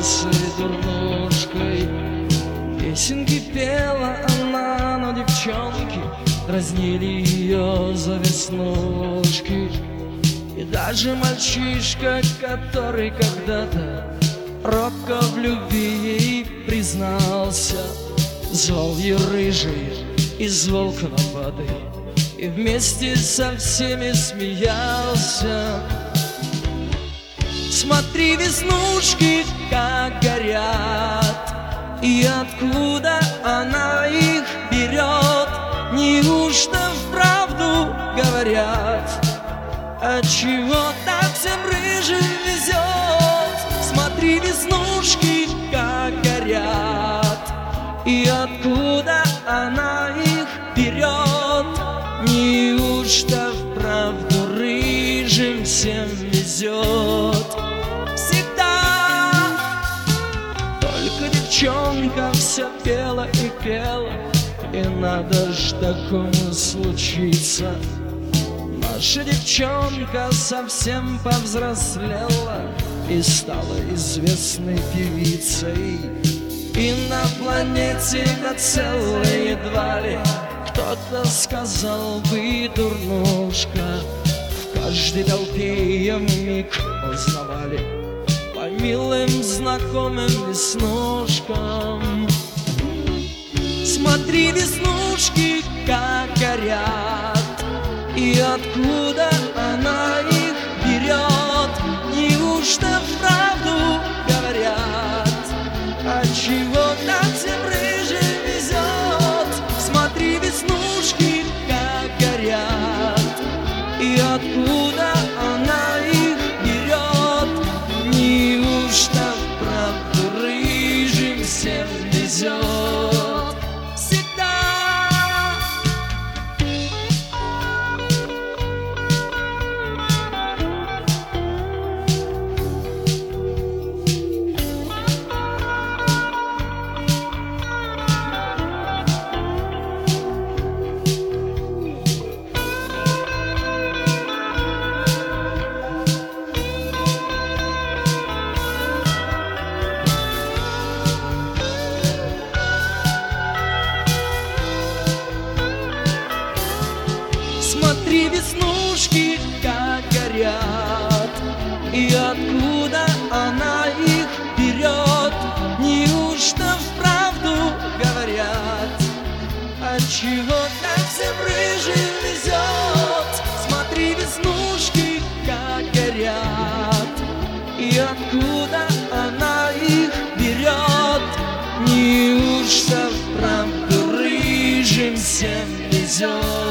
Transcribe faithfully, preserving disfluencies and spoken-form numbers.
белесой дурнушкой. Песенки пела она, но девчонки дразнили ее за веснушки. И даже мальчишка, который когда-то робко в любви ей признался, звал ее рыжий из Волконопады и вместе со всеми смеялся. Смотри, веснушки, как горят, и откуда она их берет? Неужто вправду говорят? Отчего так всем рыжим везет? Смотри, веснушки, как горят, и откуда она их берет? Неужто вправду рыжим всем везет? Всегда только девчонка все пела и пела, и надо ж такому случиться. Наша девчонка совсем повзрослела и стала известной певицей. И на планете на целой едва ли кто-то сказал бы дурнушка. В каждой толпе ее вмиг узнавали по милым знакомым веснушкам. Смотри, веснушки, как горят, и откуда она их берет? Неужто вправду говорят? Отчего так всем рыжим везет? Смотри, веснушки, как горят, и откуда она их берет? Неужто вправду рыжим всем везет? Смотри, веснушки, как горят, и откуда она их берет? Неужто вправду говорят? Отчего так всем рыжим везет? Смотри, веснушки, как горят, и откуда она их берет? Неужто вправду рыжим всем везет?